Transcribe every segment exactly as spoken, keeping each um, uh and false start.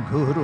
ਗੁਰੂ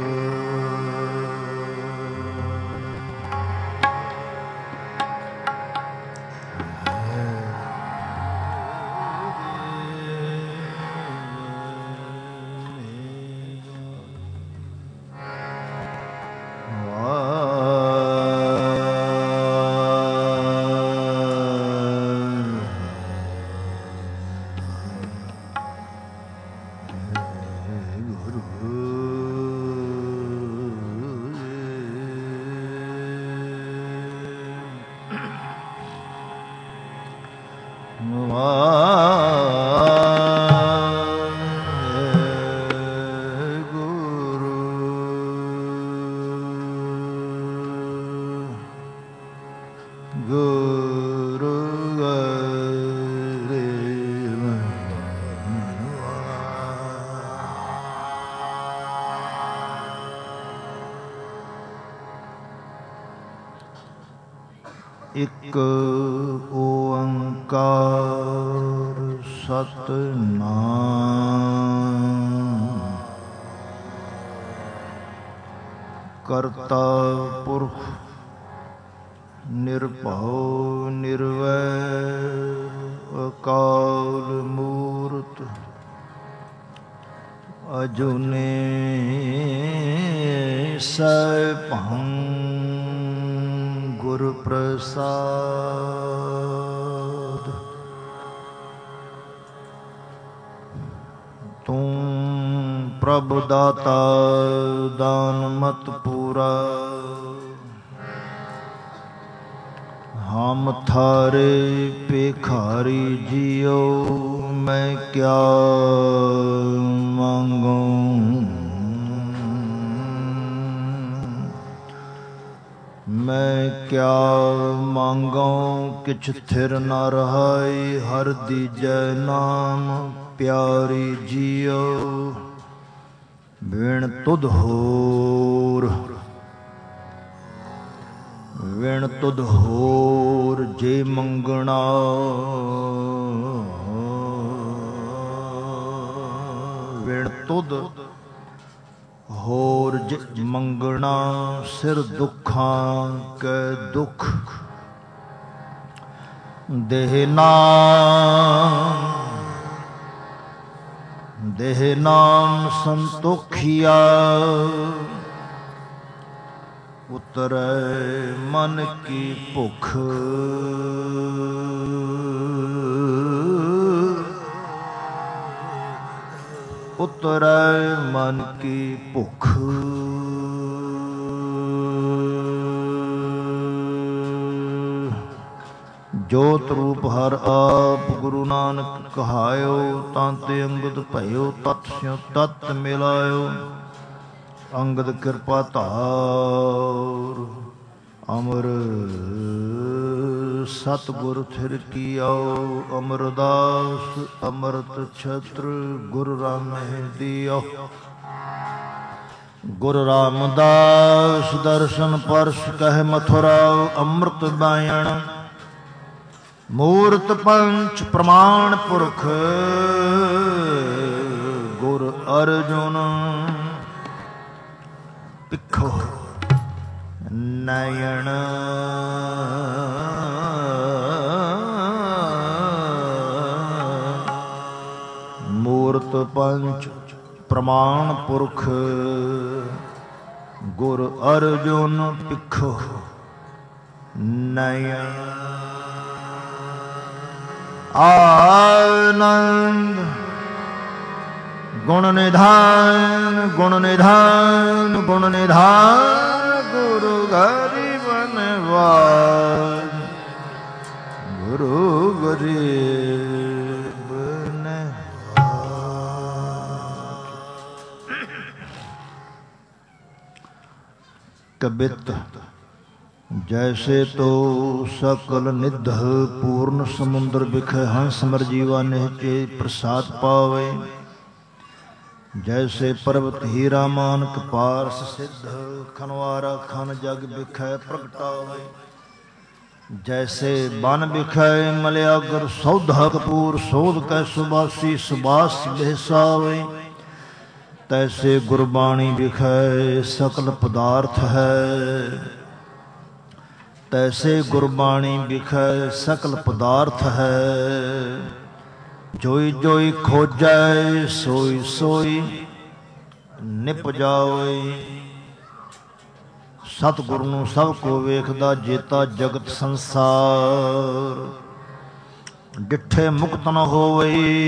ਇੱਕ ਓੰਕਾਰ ਸਤਿਨਾਮ ਕਰਤਾ ਪੁਰਖ ਨਿਰਭਉ ਨਿਰਵੈਰ ਅਕਾਲ ਮੂਰਤ ਅਜੂਨੀ ਸੈਭੰ ਗੁਰ ਪ੍ਰਸਾਦ। ਤੂੰ ਪ੍ਰਭ ਦਾਤਾ ਦਾਨ ਮਤ ਪੂਰਾ, ਹਮ ਥਾਰੇ ਭਿਖਾਰੀ ਜੀਓ ਮੈਂ ਕਿਆ ਮੰਗੂ। ਮੈਂ ਕਿਆ ਮੰਗੋ ਕਿਛ ਥਿਰ ਨ ਰਹਾਈ, ਹਰ ਦੀਜੈ ਨਾਮ ਪਿਆਰੀ ਜੀਓ ਵਿਣ ਤੁਧ ਹੋਰ। ਵਿਣ ਤੁਧ ਹੋਰ ਜੇ ਮੰਗਣਾ, ਵਿਣ ਤੁਧ ਹੋਰ ਜੇ ਮੰਗਣਾ, ਸਿਰ ਦੁੱਖਾਂ ਕੈ ਦੁੱਖ ਦੇਹ ਨਾਮ। ਦੇਹ ਨਾਮ ਸੰਤੋਖੀਆ, ਉਤਰੈ ਮਨ ਕੀ ਭੁਖ। ਉਤਰੈ ਮਨ ਕੀ ਭੁਖ। ਜੋਤ ਰੂਪ ਹਰਿ ਆਪ ਗੁਰੂ ਨਾਨਕ ਕਹਾਇਓ, ਤਾਂ ਤੇ ਅੰਗਦ ਭਇਓ ਤਤ ਸਿਉ ਤਤ ਮਿਲਾਇਓ। ਅੰਗਦ ਕਿਰਪਾ ਧਾਰ ਅਮਰ ਸਤਿਗੁਰ ਥਿਰ ਕੀਓ। ਅਮਰਦਾਸ ਅੰਮ੍ਰਿਤ ਛਤਰ ਗੁਰ ਰਾਮਹਿ ਦਿਓ। ਗੁਰ ਰਾਮਦਾਸ ਦਰਸ਼ਨ ਪਰਸ ਕਹਿ ਮਥੁਰਾ, ਅੰਮ੍ਰਿਤ ਬਾਇਣ ਮੂਰਤ ਪੰਚ ਪ੍ਰਮਾਣ ਪੁਰਖ। ਗੁਰ ਅਰਜੁਨ ਪਿੱਖੋ ਨਯਨ। ਮੂਰਤ ਪੰਚ ਪ੍ਰਮਾਣ ਪੁਰਖ। ਗੁਰ ਅਰਜੁਨ ਪਿੱਖੋ ਨਯਨ। ਆਨੰਦ ਗੁਣ ਨਿਧਾਨ ਗੁਣ ਨਿਧਾਨ ਗੁਣ ਨਿਧਾਨ ਗੁਰੂ ਗਰੀਬ ਨਿਵਾਜ। ਗੁਰੂ ਗਰੀਬ ਨਿਵਾਜ। ਕਬਿਤ ਜੈਸੇ ਤੋ ਸਕਲ ਨਿਧ ਪੂਰਨ ਸਮੁੰਦਰ ਬਿਖੈ, ਹੰਸ ਮਰ ਜੀਵਾ ਨਿਹਚੇ ਪ੍ਰਸਾਦ ਪਾਵੇ। ਜੈਸੇ ਪਰਬਤ ਹੀਰਾ ਮਾਨਕ ਪਾਰਸ ਸਿੱਧ, ਖਨਵਾਰਾ ਖਨ ਜਗ ਬਿਖੈ ਪ੍ਰਗਟਾਵੇ। ਜੈਸੇ ਬਨ ਬਿਖੈ ਮਲਿਆਗਰ ਸੌਧਾ ਕਪੂਰ, ਸੋਧ ਕੈ ਸੁਬਾਸੀ ਸੁਬਾਸ ਬਿਹਸਾਵੇ। तैसे गुरबाणी बिखै सकल पदार्थ है। तैसे गुरबाणी बिखै सकल पदार्थ है। जोई जोई खोजै सोई सोई निप जाओ। सतगुरु ਨੂੰ ਸਭ ਕੋ ਵੇਖਦਾ ਜੇਤਾ ਜਗਤ ਸੰਸਾਰ। ਡਿੱਠੇ ਮੁਕਤ ਨ ਹੋਵੇ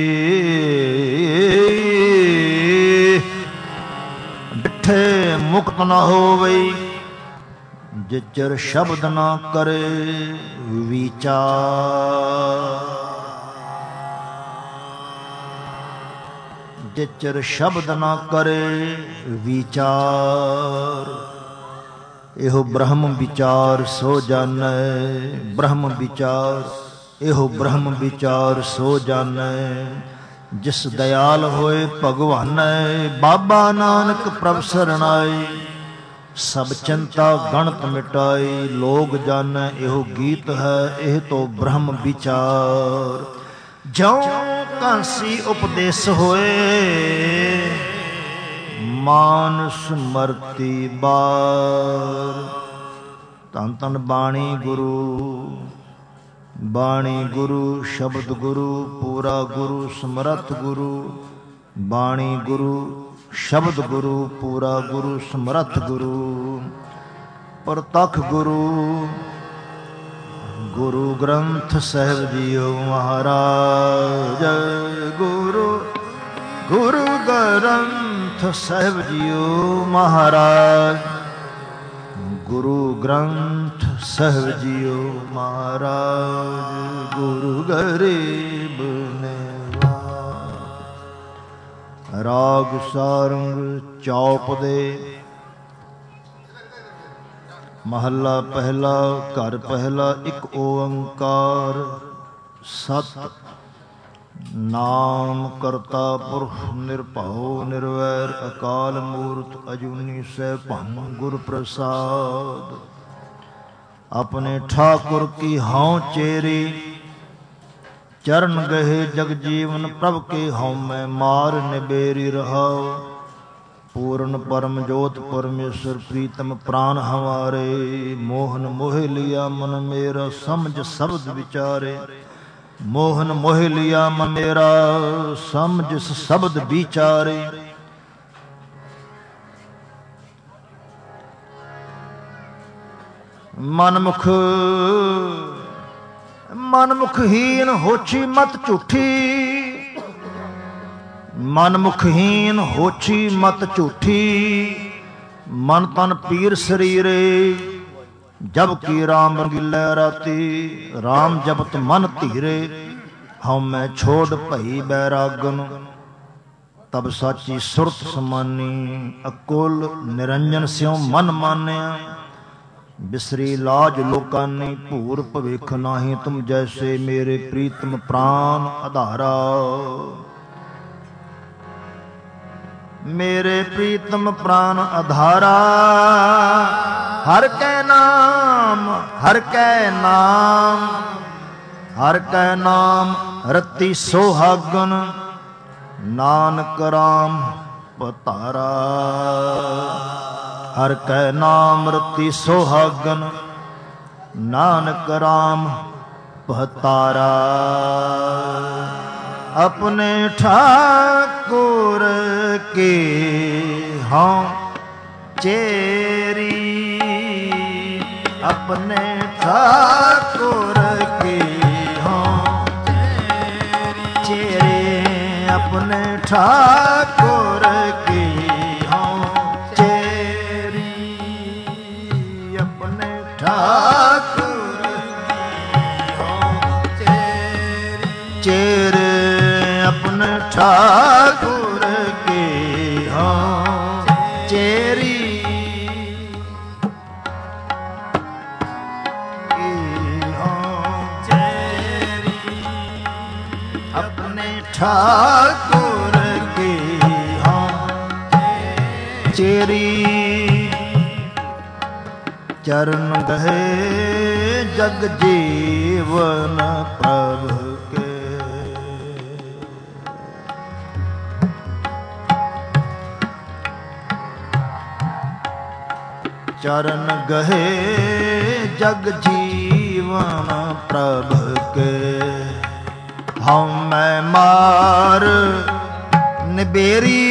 ਡਿੱਠੇ ਮੁਕਤ ਨ ਹੋਵੇ। ਜਿਚਰ ਸ਼ਬਦ ਨਾ ਕਰੇ ਵਿਚਾਰ। ਜਿਚਰ ਸ਼ਬਦ ਨਾ ਕਰੇ ਵਿਚਾਰ। ਇਹੋ ਬ੍ਰਹਮ ਵਿਚਾਰ ਸੋ ਜਾਣੈ। ਬ੍ਰਹਮ ਵਿਚਾਰ ਇਹੋ ਬ੍ਰਹਮ ਵਿਚਾਰ ਸੋ ਜਾਣੈ। ਜਿਸ ਦਇਆਲ ਹੋਏ ਭਗਵਾਨੈ। ਬਾਬਾ ਨਾਨਕ ਪ੍ਰਭ ਸਰਣਾਈ। ਸਭ ਚਿੰਤਾ ਗਣਤ ਮਿਟਾਈ। ਲੋਕ ਜਾਣੈ ਇਹੋ ਗੀਤ ਹੈ ਇਹ ਤੋ ਬ੍ਰਹਮ ਵਿਚਾਰ। ਜਿਉ ਕਾਂਸੀ ਉਪਦੇਸ ਹੋਏ ਮਾਨਸ ਮਰਤੀ ਬਾਰ। ਧੰਨ ਧੰਨ ਬਾਣੀ ਗੁਰੂ। ਬਾਣੀ ਗੁਰੂ ਸ਼ਬਦ ਗੁਰੂ ਪੂਰਾ ਗੁਰੂ ਸਮਰੱਥ ਗੁਰੂ। ਬਾਣੀ ਗੁਰੂ ਸ਼ਬਦ ਗੁਰੂ ਪੂਰਾ ਗੁਰੂ ਸਮਰੱਥ ਗੁਰੂ। ਪ੍ਰਤੱਖ ਗੁਰੂ ਗੁਰੂ ਗ੍ਰੰਥ ਸਾਹਿਬ ਜੀਓ ਮਹਾਰਾਜ। ਗੁਰੂ ਗੁਰੂ ਗ੍ਰੰਥ ਸਾਹਿਬ ਜੀਓ ਮਹਾਰਾਜ। ਗੁਰੂ ਗ੍ਰੰਥ ਸਾਹਿਬ ਜੀਓ ਮਹਾਰਾਜ। ਗੁਰੂ ਗਰੀਬ ਨਿਵਾਜ। ਰਾਗ ਸਾਰੰਗ ਚੌਪ ਦੇ ਮਹੱਲਾ ਪਹਿਲਾ। ਘਰ ਪਹਿਲਾ। ਇੱਕ ਓੰਕਾਰ ਸਤਿ ਨਾਮ ਕਰਤਾ ਪੁਰਖ ਨਿਰਭਉ ਨਿਰਵੈਰ ਅਕਾਲ ਮੂਰਤ ਅਜੂਨੀ ਸੈਭੰ ਗੁਰ ਪ੍ਰਸਾਦ। ਆਪਣੇ ਠਾਕੁਰ ਕੀ ਹਉ ਚੇਰੀ ਚਰਨ ਗਏ ਜਗ ਜੀਵਨ ਪ੍ਰਭ ਕੇ ਹਉ ਮੈਂ ਮਾਰ ਨਿਬੇਰੀ ਰਹਾਉ। पूर्ण परम ज्योत परमेश्वर प्रीतम प्राण हमारे। मोहन मोह लिया मन मेरा समझ शब्द विचारे। मोहन मोह लिया मन मेरा समझ शब्द विचारे। मनमुख मनमुखहीन होछी मत झूठी। मनमुखहीन होछी मत झूठी। मन तन पीर शरीरे जब की राम रंगीलै राती। राम जपत मन धीरे हਉ मैं छोड़ भई बैरागन। तब साची सुरत समानी अकुल निरंजन स्यों मन मानिया। बिसरी लाज लोकानी भूर भविख नाही तुम जैसे मेरे प्रीतम प्राण आधारा। मेरे प्रीतम प्राण आधारा। हर कै नाम हर कै नाम हर कै नाम रति सोहागन। नानक राम पतारा। हर कै नाम रति सोहागन। नानक राम पतारा। अपने ठाकुर के हाँ चेरी। अपने ठाकुर के हाँ चेरी। अपने ठाकुर के हाँ चेरी। अपने ठाकुर की हाँ चेरी। चेरी अपने ठाकुर के हाँ चेरी। अपने ठाकुर के हाँ चेरी। चरण गहे जग जीवन प्रभु के। चरण गहे जग जीवन प्रभ के। हम मैं मार निबेरी,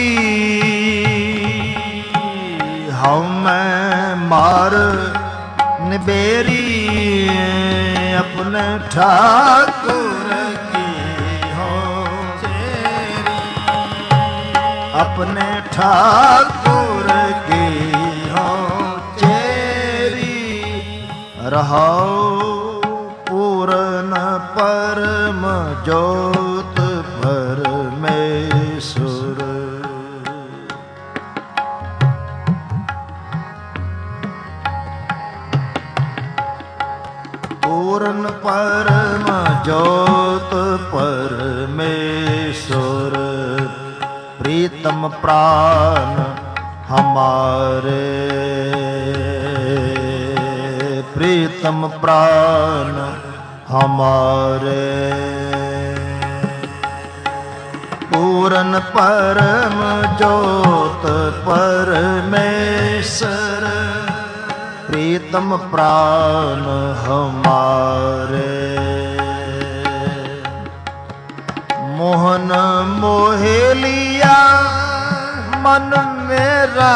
हम मैं मार निबेरी, अपने ठाकुर की हो चेरी, अपने ठाकुर की हो चेरी। रहाओ पूर्ण परम ज्योत परमेश्वर। पूर्ण परम ज्योत परमेश्वर। प्रीतम प्राण हमारे, प्रीतम प्राण हमारे। पूर्ण परम ज्योत परमेश्वर। प्रीतम प्राण हमारे। मोहन मोहे लिया मन मेरा,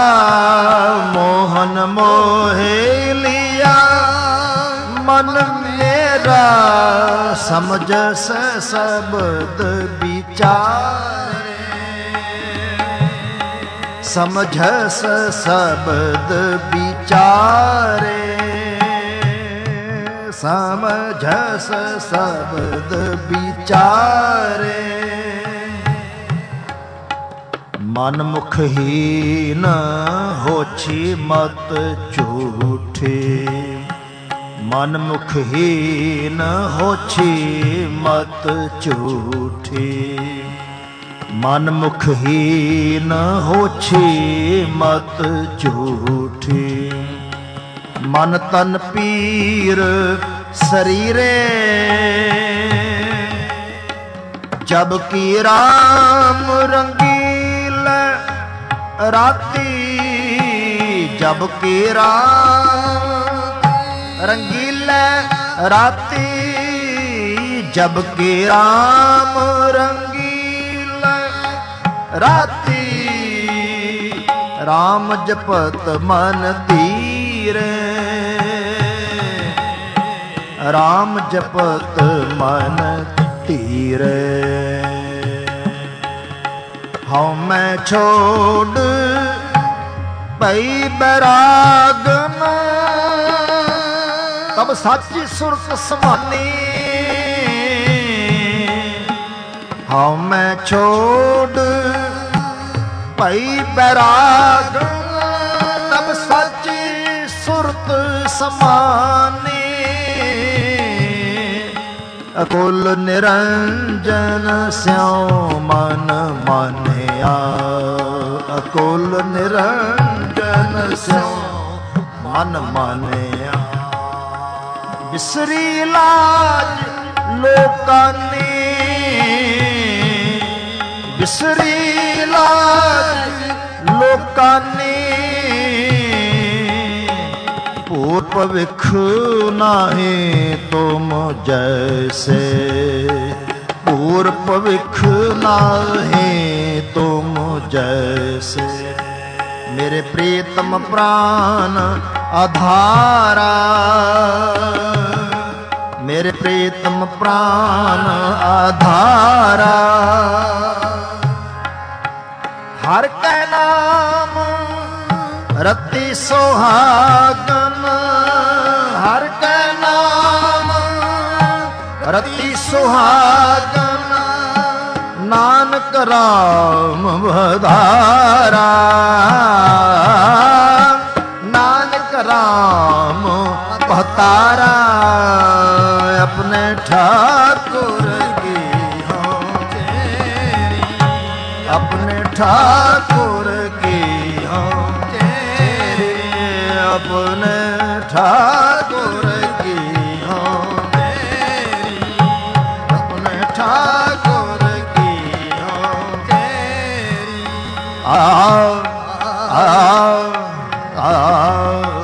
मोहन मोहे लिया मन मेरा। समझ से शब्द विचारे, समझ से शब्द विचारे, समझ से शब्द विचारे। मन मुखहीन होछी मत झूठे, मन मुखहीन होछी मत झूठे। मन मुखहीन होछी मत झूठे। मन तन पीर शरीरे, जबकि राम रंगील राती, जबकि राम रंगील राती, जबकि राम रंगील राती। राम जपत मन धीरे, राम जपत मन धीरे। हम मैं छोड़ पई बैरागन, तब साची सुरत समानी। हम मैं छोड़ पई बैरागन, तब साची सुरत समानी। अकुल निरंजन स्यों मन मानिया, अकुल निरंजन स्यों मन मानिया। बिसरी लाज लोकानी, बिसरी लाज लोकानी। पूर भविख नाहे तुम जैसे, पूर भविख नाहे तुम जैसे। मेरे प्रीतम प्राण आधारा, मेरे प्रीतम प्राण आधारा। हर कै नाम रति सुहागन, हर कै नाम रति सुहागन। नानक राम बधारा, नानक राम बहतारा। अपने ठाकुर की हो चेरी, अपने ठाकुर की हो चेरी, अपने ठाकुर की हो चेरी, अपने ठाकुर की हो चेरी। आओ आओ आओ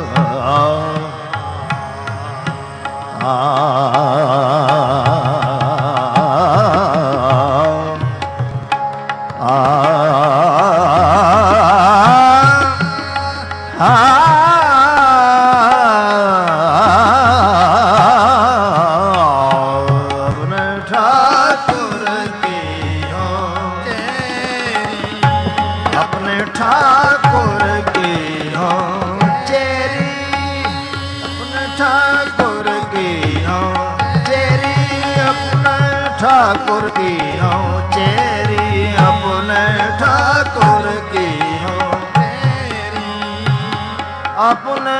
ठाकुर की हो चेरी, अपने ठाकुर की हो चेरी, अपने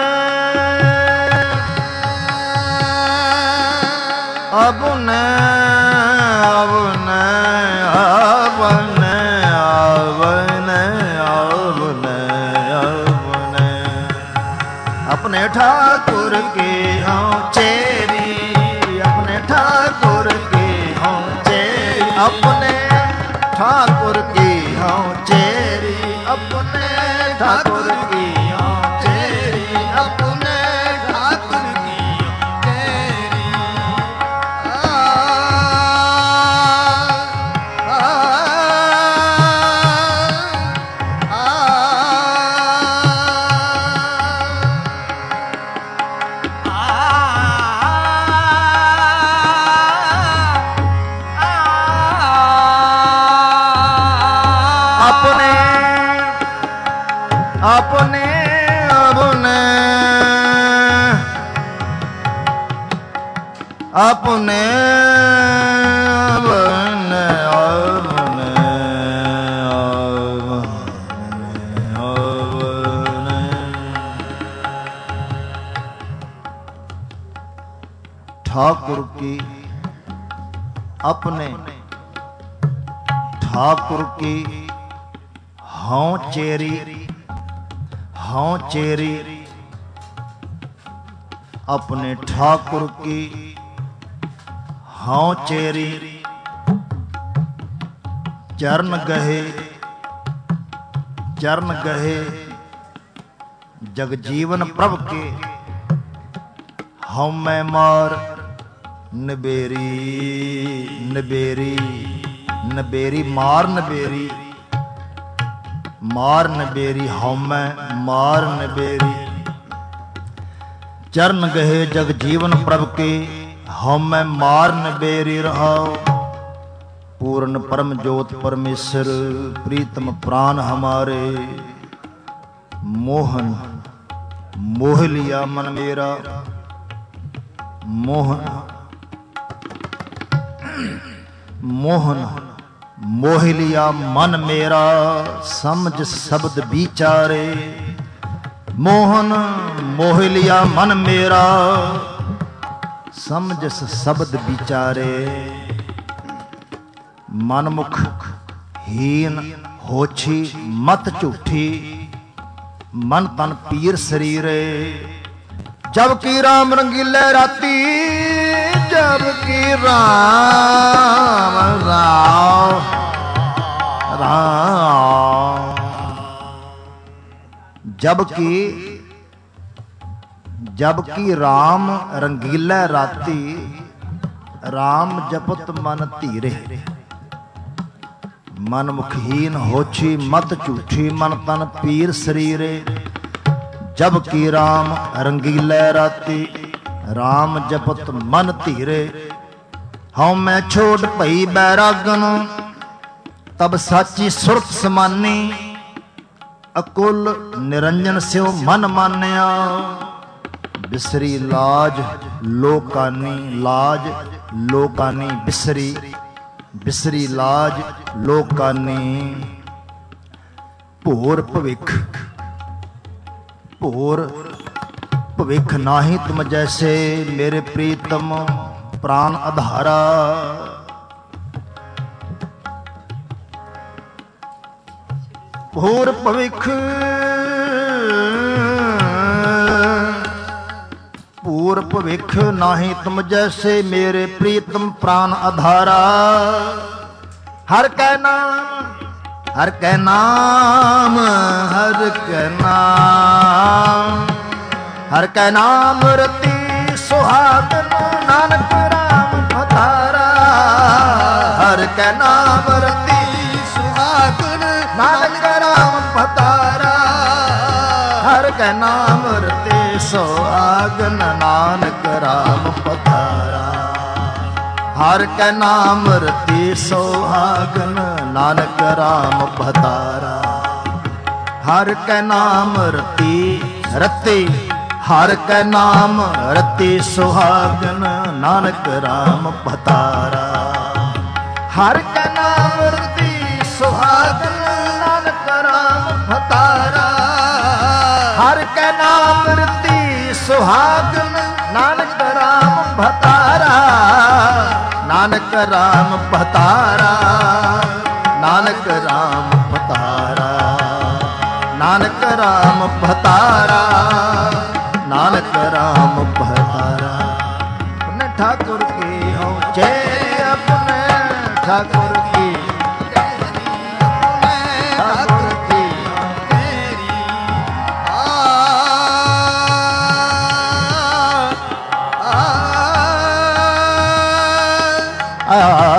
अपने अपने अपने अपने अपने अपने अपने ठाकुर की हो चेरी, अपने ठाकुर की हो चेरी, अपने ठाकुर की हो चेरी, अपने ठाकुर की हो चेरी, अपने ठाकुर की हो चेरी। आ, आ, अपने अपने अपने अपने अपने अपने ठाकुर की अपने ठाकुर की हों चेरी, हों चेरी, अपने ठाकुर की हों चेरी, चरण गहे चरण गहे जगजीवन प्रभ के, हम मैं मार नबेरी नबेरी नबेरी मार नबेरी मार नबेरी, हौमै मार नबेरी, चरण गहे जग जीवन प्रभ के, हौमै मार नबेरी रहाओ। पूर्ण परम ज्योत परमेश्वर प्रीतम प्राण हमारे, मोहन मोह लिया मन मेरा, मोहन मोहन मोह लिया मन मेरा, समझ शब्द विचारे, मोहन मोह लिया मन मेरा, समझ शब्द विचारे। मनमुख हीन होछी मत झूठी, मन तन पीर शरीरे, जबकि राम रंगीले राती, जबकि राम राम राम, जबकि जबकि राम रंगीला राती, राम जपत मन धीरे, मन मुखहीन होछी मत झूठी, मन तन पीर शरीरे, जबकि राम रंगीला राती, राम जपत मन धीरे। हूँ मैं छोड़ भई बैरागन, तब साची सुरत समानी, अकुल निरंजन स्यो मन मानिया, बिसरी लाज लोकानी, लाज लोकानी बिसरी, बिसरी लाज लोकानी। भोर भविख भोर भविख नाही तुम जैसे, मेरे प्रीतम प्राण आधारा। भोर भविख भोर भविख नाही तुम जैसे, मेरे प्रीतम प्राण आधारा। हर कै नाम हर कै नाम हर कै नाम हर कै नाम रति सुहागन, नानक राम पधारा। हर कै नाम रति सुहागन, नानक राम पधारा। हर कै नाम रति सुहागन, नानक राम पधारा। हर कै नाम रति सुहागन, नानक राम पधारा। हर कै नाम रति रति हर कै नाम रति सुहागन, नानक राम पधारा। ਹਰ ਕੈ ਨਾਮ ਰਤੀ ਸੁਹਾਗਨ ਨਾਨਕ ਰਾਮ ਭਤਾਰਾ। ਹਰ ਕੈ ਨਾਮ ਰਤੀ ਸੁਹਾਗਨ ਨਾਨਕ ਰਾਮ ਭਤਾਰਾ। ਨਾਨਕ ਰਾਮ ਭਤਾਰਾ, ਨਾਨਕ ਰਾਮ ਭਤਾਰਾ, ਨਾਨਕ ਰਾਮ ਭਤਾਰਾ, ਨਾਨਕ ਰਾਮ ਭਤਾਰਾ। ਆਪਣੇ ਠਾकुर ਕੀ ਹਉ ਚੇ, ਆਪਣੇ ਠਾकुर ਕੀ ਠਾकुर ਕੀ ਤੇਰੀ ਆ ਆ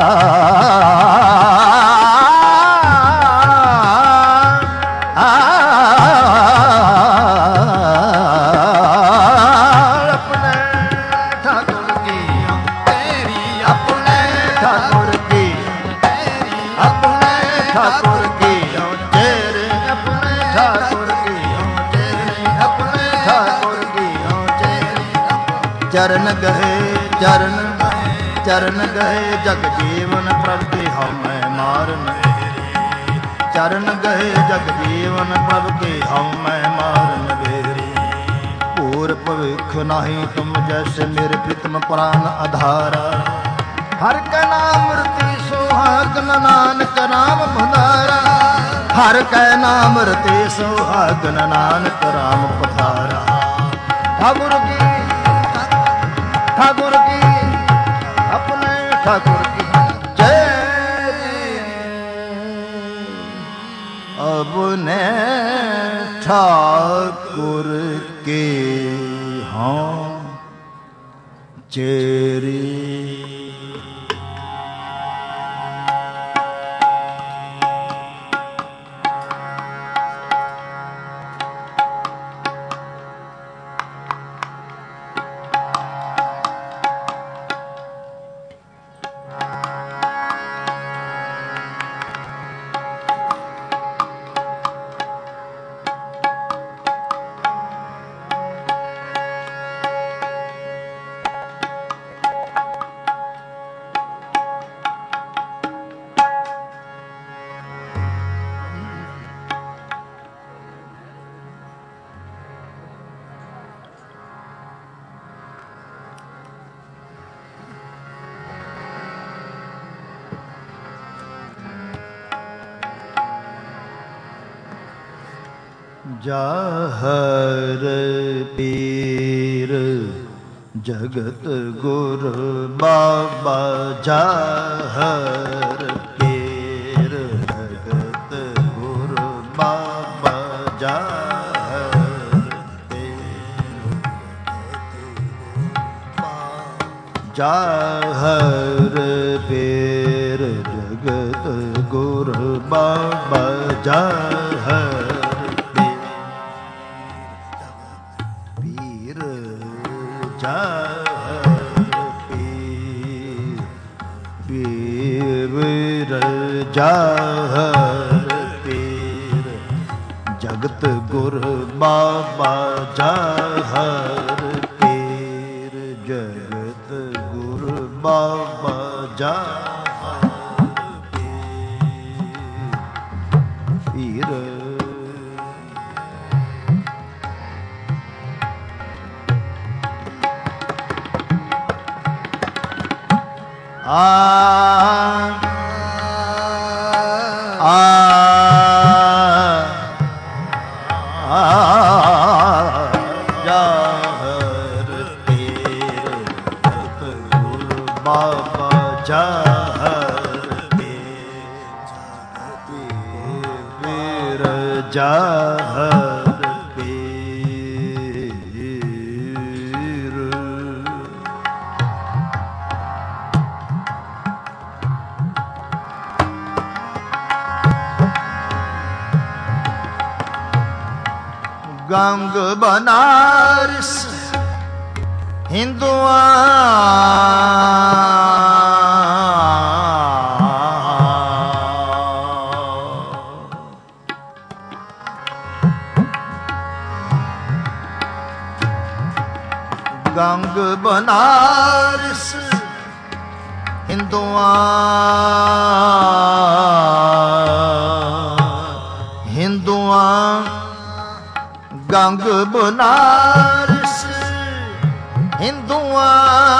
चरण गए चरण चरण गए जग जीवन प्रभ के हਉ मैं मारन। चरण गए जग जीवन प्रभ के हਉ मैं मारन बेरी। पूर भविख नाही तुम जैसे मेरे प्रीतम प्राण आधारा। हर कै नाम रति सुहागन नानक राम भंडारा। हर कै नाम रति सुहागन नानक राम पधारा। ठाकुर की ठाकुर की अपने ठाकुर की जय। अपने ठाकुर के हों चेरी। जाहर पीर जगत गुरु बाबा। जाहर पीर जगत गुरु बाबा। जाहर पीर जाहर पीर जगत गुरु बाबा। जाहर जाहर पीर जगत गुर बाबा। जाहर पीर जगत गुर बाबा। जाहर पीर आ जाहर पीर जगत गुरु बाबा। जाहर पीर जाहर पीर गंग बनारस हिंदुआ गंग बनारस ਹਿੰਦੂਆਂ ਹਿੰਦੂਆਂ ਗੰਗ ਬਨਾਰਸ ਹਿੰਦੂਆਂ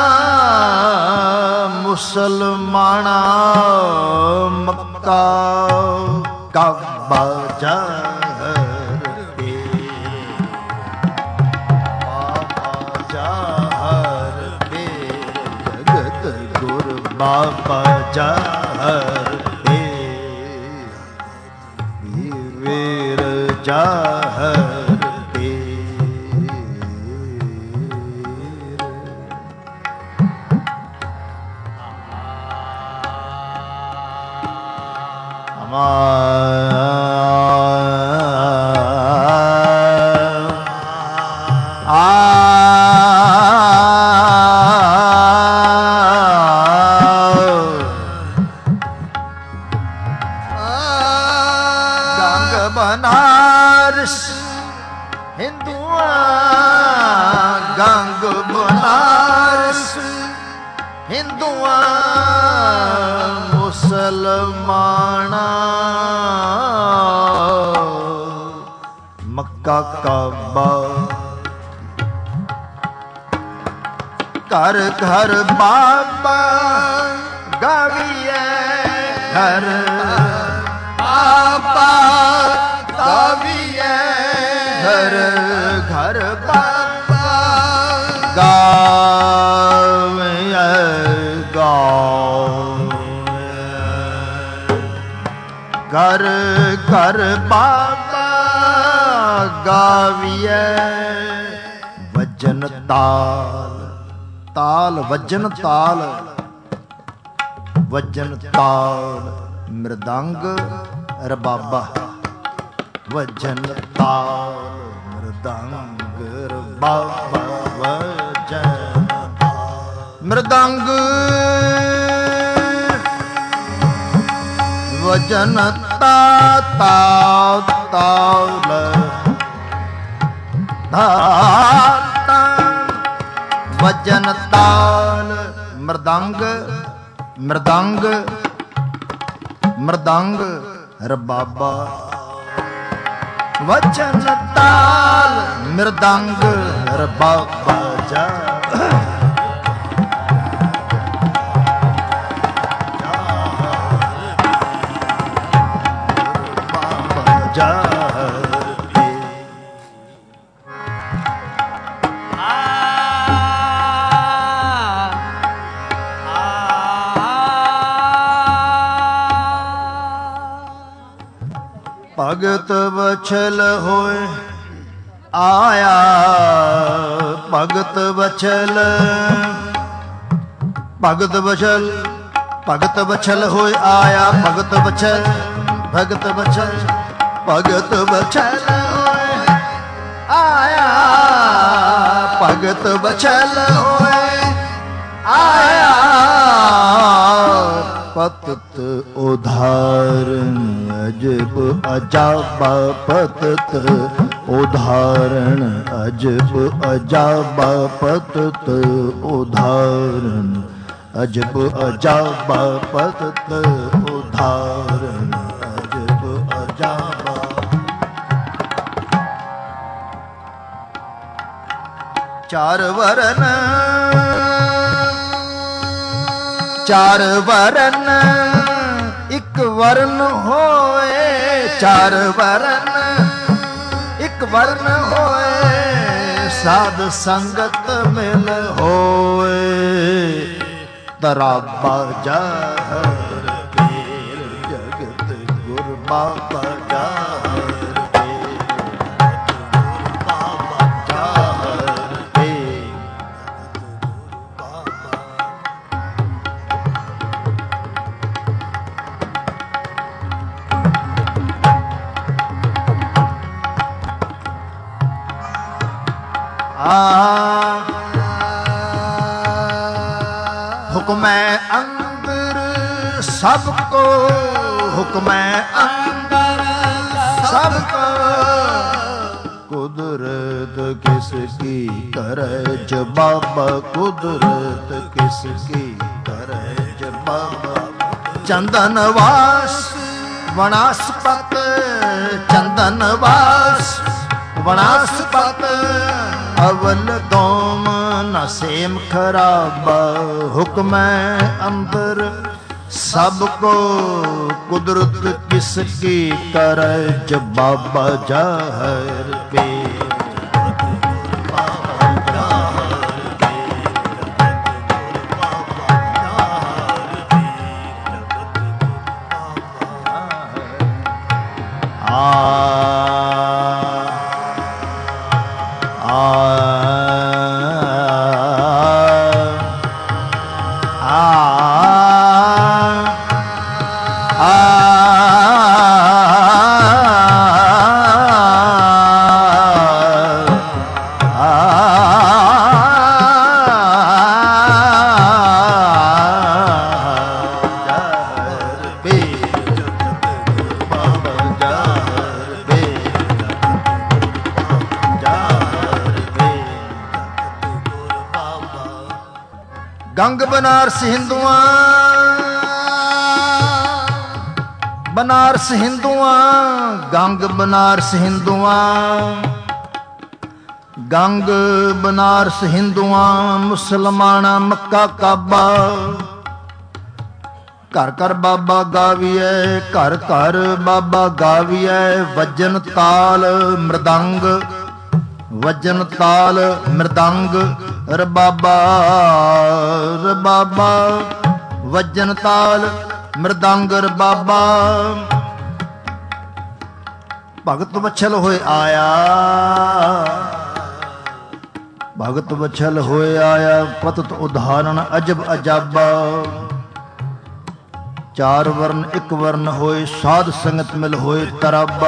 ਮੁਸਲਮਾਨਾ ਮੱਕਾ ਕਾਬਾ ਜਹਰ ਪੀਰ ਬਾਬਾ ਜਹਰ ਪੀਰ ਜਗਤ ਗੁਰ ਬਾਬਾ ਜਹਰ ਪੀਰ ਵੀਰ ਜਹਰ ਬਨਾਰਸ ਹਿੰਦੂਆਂ ਗੰਗ ਬਨਾਰਸ ਹਿੰਦੂਆਂ ਮੁਸਲਮਾਨਾ ਮੱਕਾ ਕਾਬਾ ਘਰ ਘਰ ਬਾਬਾ ਗਾਵੀਏ ਘਰ ਬਾਬਾ ਗਾਵੀਏ ਘਰ ਘਰ ਬਾਬਾ ਗਾਵੀਏ ਗਾਵੀਏ ਘਰ ਘਰ ਬਾਬਾ ਗਾਵੀਏ ਵਜਨ ਤਾਲ ਤਾਲ ਵਜਨ ਤਾਲ ਵਜਨ ਤਾਲ ਮ੍ਰਿਦੰਗ ਰਬਾਬਾ ਵਜਨ ਤਾਲ ਮ੍ਰਿਦੰਗ ਰਬਾਬਾ ਵਜਨ ਮ੍ਰਿਦੰਗ ਵਜਨ ਤਾ ਤਾ ਤਾਲ ਧਾਤਾ ਵਜਨ ਤਾਲ ਮ੍ਰਿਦੰਗ ਮ੍ਰਿਦੰਗ ਮ੍ਰਿਦੰਗ ਰਬਾਬਾ ਵਜਨ ਤਾਲ ਮ੍ਰਿਦੰਗ ਰਬਾਬਾ ਜਾ ਜਾ ਭਗਤ ਵਛਲ ਹੋਏ ਆਇਆ ਭਗਤ ਵਛਲ ਭਗਤ ਵਛਲ ਭਗਤ ਵਛਲ ਹੋਏ ਆਇਆ ਭਗਤ ਵਛਲ ਭਗਤ ਵਛਲ ਭਗਤ ਵਛਲ ਹੋਏ ਆਇਆ ਭਗਤ ਵਛਲ ਹੋਏ ਆਇਆ ਪਤਤ ਉਧਾਰਨ ਅਜਬ ਅਜਾਬਾ ਪਤਤ ਉਧਾਰਨ ਅਜਬ ਅਜਾਬਾ ਪਤਤ ਉਧਾਰਨ ਅਜਬ ਅਜਾਬਾ ਪਤਤ ਉਧਾਰਨ ਅਜਬ ਅਜਾਬਾ ਚਾਰ ਵਰਨ ਚਾਰ ਵਰਨ ਇੱਕ ਵਰਨ ਹੋਏ ਚਾਰ ਵਰਨ ਇੱਕ ਵਰਨ ਹੋਏ ਸਾਧ ਸੰਗਤ ਮਿਲ ਹੋਏ ਤਰਾਬਾ ਜਹਰ ਪੀਰ ਜਗਤ ਗੁਰ ਬਾਬਾ ਜਹਰ ਪੀਰ ਬਾਬਾ ਜਹਰ ਪੀਰ ਹੁਕਮੈ ਅੰਦਰ ਸਭ ਕੋ ਹੁਕਮੈ ਅੰਦਰ ਸਭ ਕੋ ਕੁਦਰਤ ਕਿਸ ਕੀ ਕਰੇ ਜ ਬਾਬਾ ਕੁਦਰਤ ਕਿਸ ਕੀ ਕਰੇ ਜ ਬਾਬਾ ਚੰਦਨ ਵਾਸ ਵਣਾਸਪਤ ਚੰਦਨ ਵਾਸ ਵਣਾਸਪਤ ਅਵਲ ਦੋਮ ਨ ਸੇਮ ਖਰਾਬਾ ਹੁਕਮੈ ਅੰਦਰ ਸਭ ਕੋ ਕੁਦਰਤ ਕਿਸ ਕੀ ਕਰੈ ਜ ਬਾਬਾ ਜਾਹਰ ਪੇ ਗੰਗ ਬਨਾਰਸ ਹਿੰਦੂਆਂ ਬਨਾਰਸ ਹਿੰਦੂਆਂ ਗੰਗ ਬਨਾਰਸ ਹਿੰਦੂਆਂ ਗੰਗ ਬਨਾਰਸ ਹਿੰਦੂਆਂ ਮੁਸਲਮਾਨਾਂ ਮੱਕਾ ਕਾਬਾ ਘਰ ਘਰ ਬਾਬਾ ਗਾਵੀਐ ਘਰ ਘਰ ਬਾਬਾ ਗਾਵੀਐ ਵਜਨ ਤਾਲ ਮ੍ਰਿਦੰਗ ਵਜਨ ਤਾਲ ਮ੍ਰਿਦੰਗ ਰਬਾਬਾ ਰਬਾਬਾ ਵਜਨ ਤਾਲ ਮ੍ਰਿਦੰਗ ਰਬਾਬਾ ਭਗਤ ਵਛਲ ਹੋਏ ਆਇਆ ਭਗਤ ਵਛਲ ਹੋਏ ਆਇਆ ਪਤਤ ਉਦਾਹਰਣ ਅਜਬ ਅਜਾਬਾ ਚਾਰ ਵਰਨ ਇੱਕ ਵਰਨ ਹੋਏ ਸਾਧ ਸੰਗਤ ਮਿਲ ਹੋਏ ਤਰਾਬਾ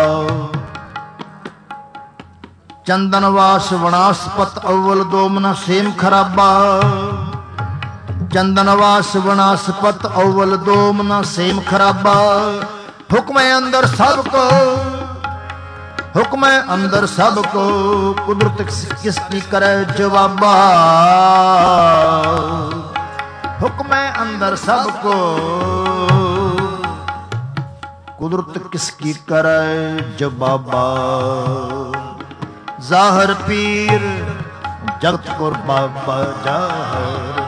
ਚੰਦਨ ਵਾਸ ਵਣਾਸਪਤ ਅਵਲ ਦੋਮਨਾ ਸੇਮ ਖਰਾਬਾ ਚੰਦਨ ਵਾਸ ਵਣਾਸਪਤ ਅਵਲ ਦੋਮਨਾ ਸੇਮ ਖਰਾਬਾ ਹੁਕਮੈ ਅੰਦਰ ਸਭ ਕੋ ਹੁਕਮੈ ਅੰਦਰ ਸਭ ਕੋ ਕੁਦਰਤ ਕਿਸ ਕੀ ਕਰੈ ਜਵਾਬਾ ਹੁਕਮੈ ਅੰਦਰ ਸਭ ਕੋ ਕੁਦਰਤ ਕਿਸ ਕੀ ਕਰੈ ਜਵਾਬਾ ਜ਼ਾਹਰ ਪੀਰ ਜਗਤ ਗੁਰ ਬਾਬਾ ਜ਼ਾਹਰ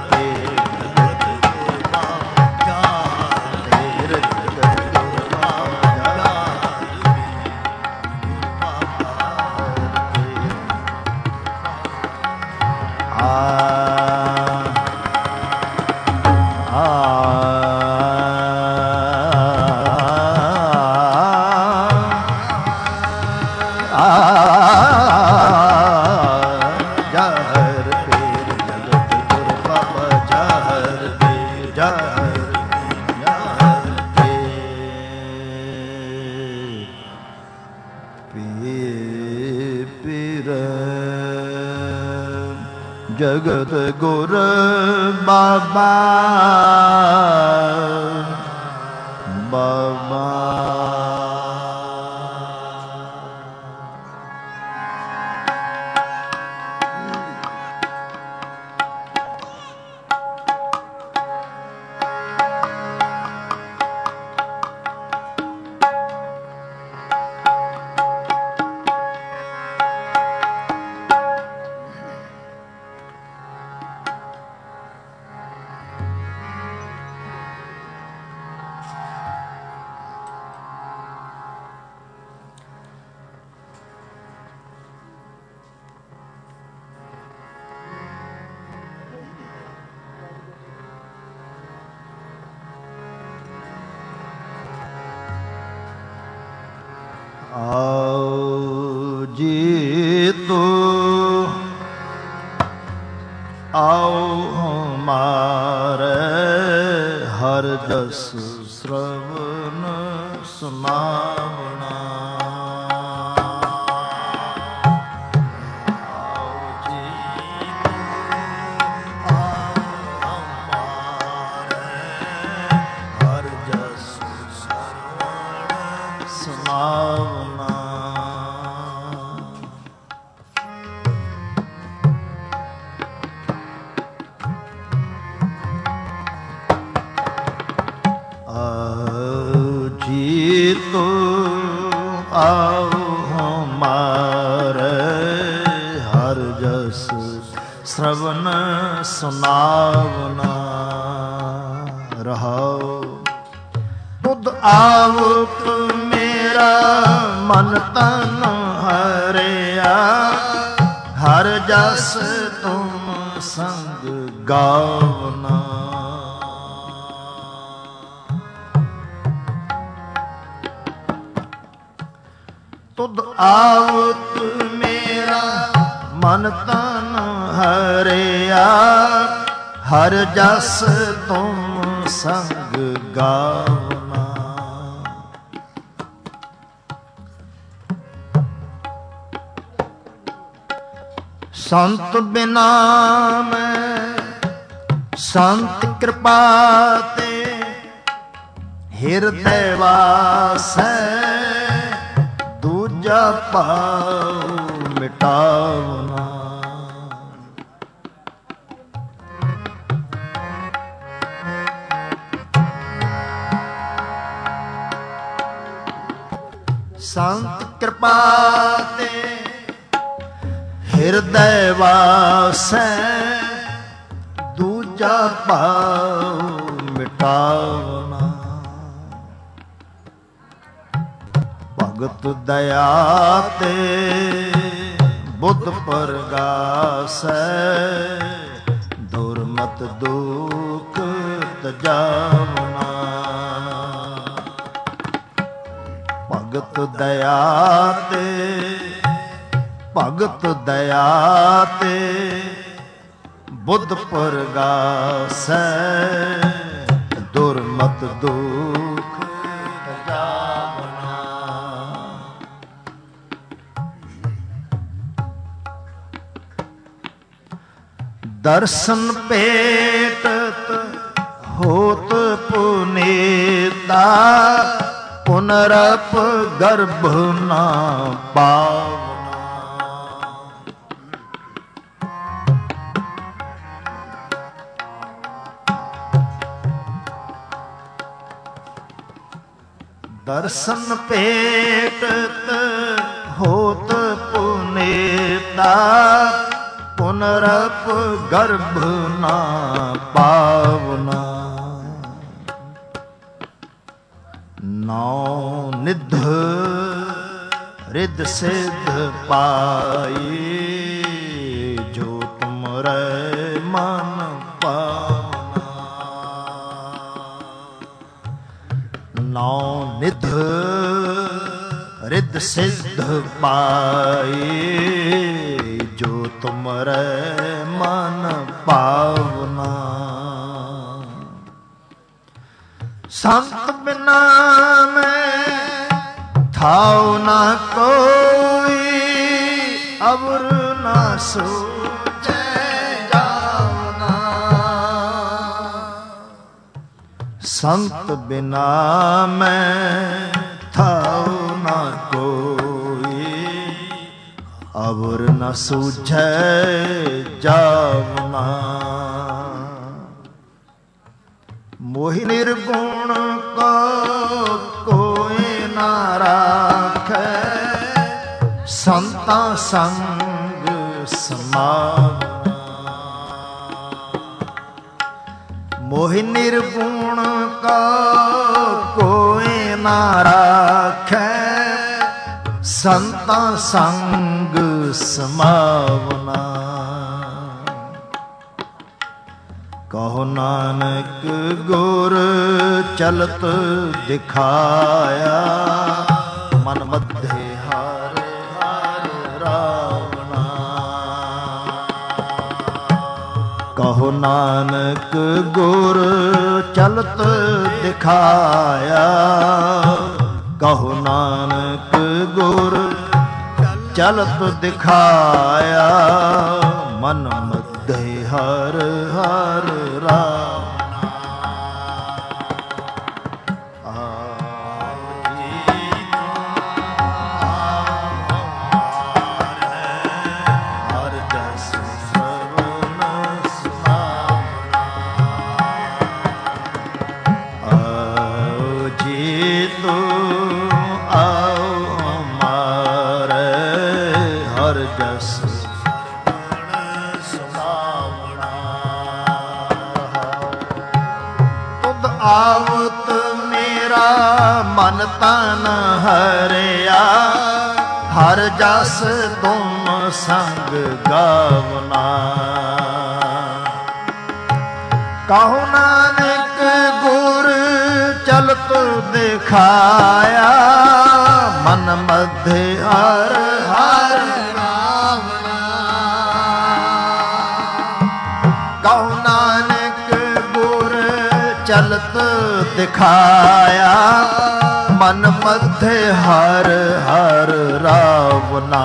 ਜਗਤ ਗੁਰ ਬਾਬਾ ਬਾਬਾ आओ जी तो आओ हमारे हर जस श्रवण सुनावना ਆਜੀ ਤੋ ਆਓ ਹਮਾਰੇ ਹਰ ਜਸ ਸ਼ਰਵਨ ਸੁਨਾਵਨਾ ਰਹਾਓ। ਤੁਧ ਆਵਤ ਮੇਰਾ ਮਨ ਤਨ ਹਰਿਆ ਹਰ ਜਸ ਤੁਮ ਸੰਗ ਗਾਵਨਾ। ਤੁਧ ਆਵਤ ਮੇਰਾ ਮਨ ਤਨ ਹਰਿਆ ਹਰ ਜਸ ਤੁਮ ਸੰਗ ਗਾਵਨਾ। ਸੰਤ ਬਿਨਾ ਮੈਂ ਸੰਤ ਕਿਰਪਾ ਤੇ ਹਿਰਦੈ ਵਾਸੈ ਦੂਜਾ ਭਾਉ ਮਿਟਾਵਨਾ। ਸੰਤ ਕਿਰਪਾ ਤੇ ਹਿਰਦੈ ਵਾਸੈ ਦੂਜਾ ਭਾਉ ਮਿਟਾਵਨਾ। ਭਗਤ ਦਇਆ ਤੇ ਬੁੱਧ ਪਰਗਾਸੈ ਦੁਰਮਤ ਦੁਖ ਤਜਾਵਨਾ। ਭਗਤ ਦਇਆ ਤੇ ਭਗਤ ਦਇਆ ਤੇ ਬੁੱਧ ਪਰਗਾਸੈ ਦੁਰਮਤ ਦੁਖ ਤਜਾਵਨਾ। ਦਰਸ਼ਨ ਭੇਟਤ ਹੋਤ ਪੁਨੀਤਾ ਪੁਨਰਪ ਗਰਭ ਨਾ ਪਾਵਨਾ। ਦਰਸ਼ਨ ਭੇਟਤ ਹੋਤ ਪੁਨੀਤਾ ਪੁਨਰਪ ਗਰਭ ਨਾ ਪਾਵਨਾ। ਨੌ ਨਿਧ ਰਿਧ ਸਿਧ ਪਾਈ ਜੋ ਤੁਮਰੇ ਮਨ ਪਾਵਨਾ। ਨੌ ਨਿਧ ਰਿਧ ਸਿਧ ਪਾਈ ਜੋ ਤੁਮਰੇ ਮਨ ਪਾਵਨਾ। ਸੰਤ ਬਿਨਾ ਮੈਂ ਥਾਉ ਨਾ ਕੋਈ ਅਵਰ ਨਾ ਸੂਝੈ ਜਾਵਨਾ। ਸੰਤ ਬਿਨਾ ਮੈਂ ਥਾਉ ਨਾ ਕੋਈ ਅਵਰ ਨ ਸੂਝੈ ਜਾਵਨਾ। ਮੋਹਿ ਨਿਰਗੁਣ ਕੋ ਕੋਈ ਨਾ ਰਾਖੈ ਸੰਤਾਂ ਸੰਗ ਸਮਾਵਨਾ। ਮੋਹਿ ਨਿਰਗੁਣ ਕੋ ਕੋਈ ਨਾ ਰਾਖੈ ਸੰਤਾਂ ਸੰਗ ਸਮਾਵਨਾ। ਕਹੋ ਨਾਨਕ ਗੁਰ ਚਲਤ ਦਿਖਾਇਆ ਮਨ ਮਧੇ ਹਰਿ ਹਰਿ ਰਾਵਣਾ। ਕਹੋ ਨਾਨਕ ਗੁਰ ਚਲਤ ਦਿਖਾਇਆ ਕਹੋ ਨਾਨਕ ਗੁਰ ਚਲਤ ਦਿਖਾਇਆ ਮਨ ਮਧੇ ਹਰ ਹਰ ਰਾਮ। ਤੂੰ ਆਓ ਮਾਰੇ ਹਰ ਜਸ ਆਵਤ ਮੇਰਾ ਮਨ ਤਨ ਹਰਿਆ ਹਰ ਜਸ ਤੁਮ ਸੰਗ ਗਾਵਨਾ ਕਹੋ ਨਾਨਕ ਗੁਰ ਚਲਤ ਦਿਖਾਇਆ ਮਨ ਮਧਿ ਹਰ ਹਰ ਨਾਵਨਾ ਕਹੋ ਨਾਨਕ ਗੁਰ ਚਲਤ ਦਿਖਾਇਆ ਮਨ ਮਧਿ ਹਰ ਹਰ ਰਾਵਨਾ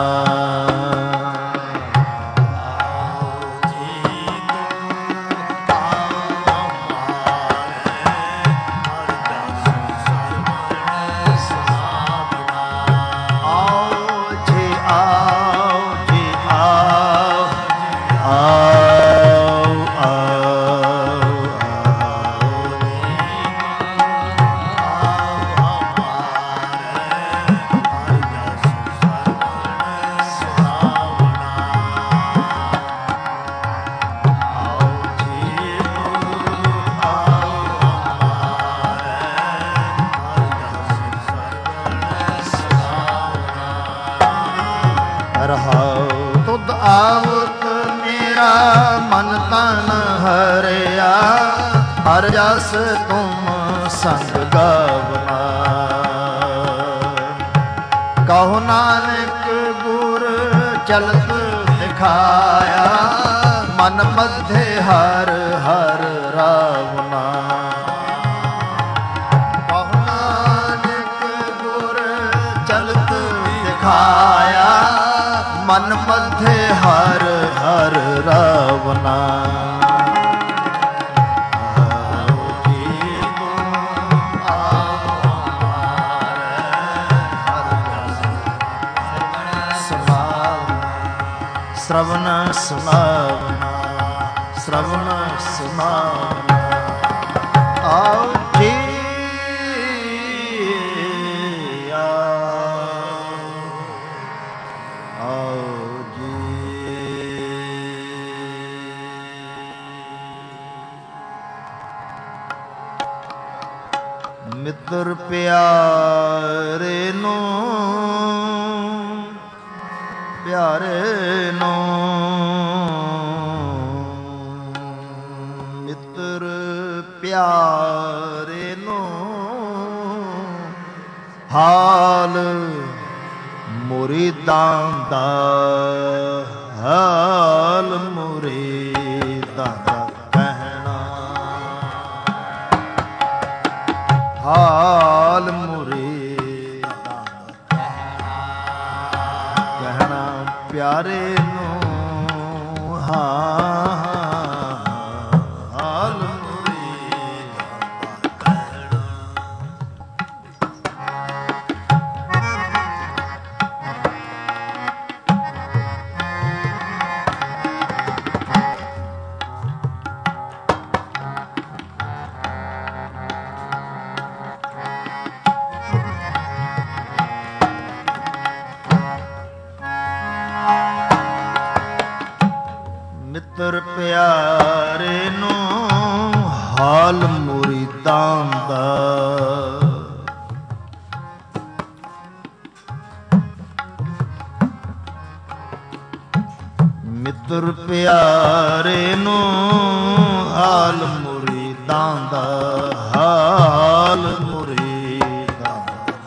ਤੁਧ ਆਵਤ ਮੇਰਾ ਮਨ ਤਨ ਹਰਿਆ ਹਰ ਜਸ ਤੁਮ ਸੰਗ ਗਾਵਨਾ ਕਹੋ ਨਾਨਕ ਗੁਰ ਚਲਤ ਦਿਖਾਇਆ ਮਨ ਮਧਿ ਹਰ ਹਰ ਰਾਵਨਾ ਕਹੋ ਨਾਨਕ ਗੁਰ ਚਲਤ ਦਿਖਾਇਆ ਮਨ ਮਧਿ ਹਰ ਹਰ ਰਾਵਨਾ ਸ਼ਰਵਣ ਸੁਨਾਵਨਾ ਸ਼ਰਵਣ ਸੁਨਾਵਨਾ ਆਓ ਜੀ ਮਿੱਤਰ ਪਿਆਰੇ ਨੂੰ ਪਿਆਰੇ ਨੂੰ ਮਿੱਤਰ ਪਿਆਰੇ ਨੂੰ ਹਾਲ ਮੁਰੀਦਾਂ ਦਾ ਹਾਲ ਮੁਰੀਦਾਂ ਦਾ ਹਾਲ ਮੁਰੀਦਾਂ ਕਹਿਣਾ ਪਿਆਰੇ ਨੂੰ ਹਾਂ ਹਾਲ ਮੁਰੀਦਾਂ ਕਹਿਣਾ ਮਿੱਤਰ ਪਿਆਰੇ ਨੂੰ ਹਾਲ ਮੁਰੀਦਾਂ ਦਾ ਮਿੱਤਰ ਪਿਆਰੇ ਨੂੰ ਹਾਲ ਮੁਰੀਦਾਂ ਦਾ ਹਾਲ ਮੁਰੀਦਾਂ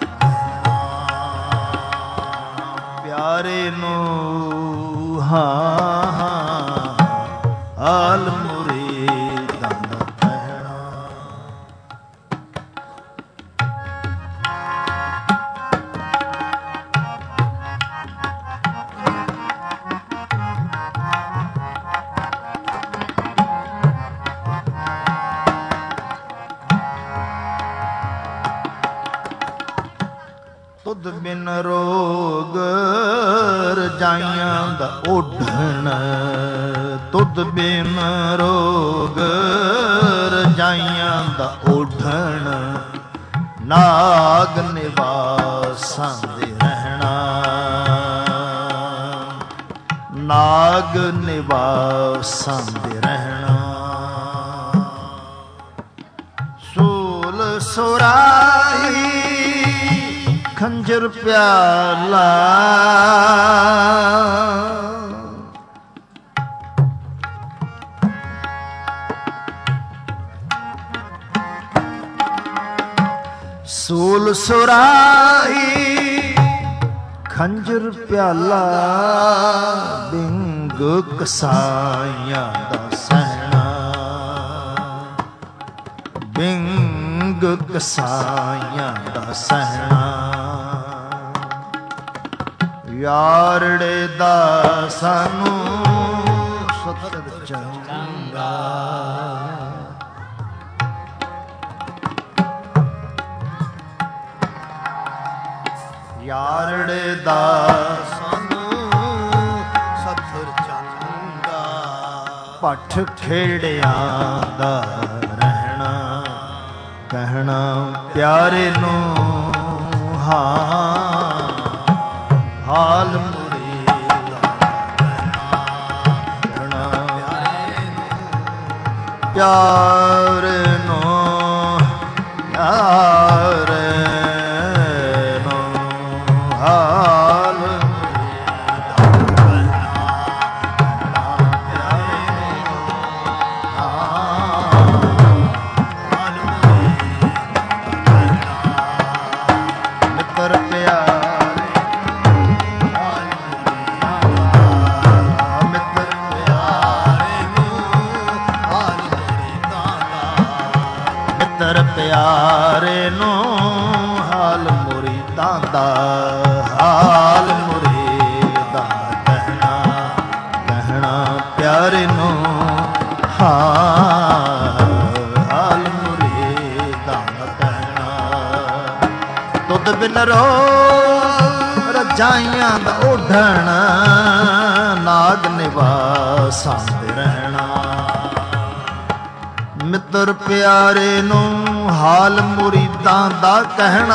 ਪਿਆਰੇ ਨੂੰ ਹਾਂ ਹਾਲ ਮੁਰੀਦਾਂ ਦਾ ਕਹਿਣਾ ਤੁਧ ਬਿਨ ਰੋਗ ਰਜਾਈਆਂ ਦਾ ਓਢਣ ਤੁਧ ਬਿਨ ਰੋਗ ਰਜਾਈਆਂ ਦਾ ਓਢਣ ਨਾਗ ਨਿਵਾਸਾਂ ਦੇ ਰਹਿਣਾ, ਨਾਗ ਨਿਵਾਸਾਂ ਦੇ ਰਹਿਣਾ। ਸੂਲ ਸੁਰਾਹੀ ਖੰਜਰ ਪਿਆਲਾ, ਸੂਲ ਸੁਰਾਹੀ ਖੰਜਰ ਪਿਆਲਾ, ਬਿੰਗ ਕਸਾਈਆਂ ਦਾ ਸਹਿਣਾ, ਬਿੰਗ ਕਸਾਈਆਂ ਦਾ ਸਹਿਣਾ। ਯਾਰੜੇ ਦਾ ਸਾਨੂੰ ਸਤਿ ਚੰਗਾ, ਯਾਰੜੇ ਦਾ ਸਾਨੂੰ ਸਤਿ ਚੰਗਾ। ਪੱਠ ਖੇੜਿਆਂ ਦਾ ਰਹਿਣਾ, ਕਹਿਣਾ ਪਿਆਰੇ ਨੂੰ ਹਾਂ, ਹਾਲ ਮੁਰੀ ਦਾ ਕਹਿਣਾ, ਪਿਆਰੇ ਨੂੰ ਪਿਆਰੇ ਪਿਆਰੇ ਨੂੰ ਹਾਲ ਮੁਰੀਦਾਂ ਦਾ, ਹਾਲ ਮੁਰੀਦਾਂ ਕਹਿਣਾ, ਕਹਿਣਾ ਪਿਆਰੇ ਨੂੰ ਹਾਲ ਮੁਰੀਦਾਂ ਕਹਿਣਾ। ਦੁੱਧ ਬਿਨ ਰੋ ਰਜਾਈਆਂ ਦਾ ਓਢਣ, ਨਾਗ ਨਿਵਾਸਾਂ ਦੇ ਰਹਿਣਾ। ਮਿੱਤਰ ਪਿਆਰੇ ਨੂੰ ਹਾਲ ਮੁਰੀਦਾਂ ਦਾ ਕਹਿਣਾ,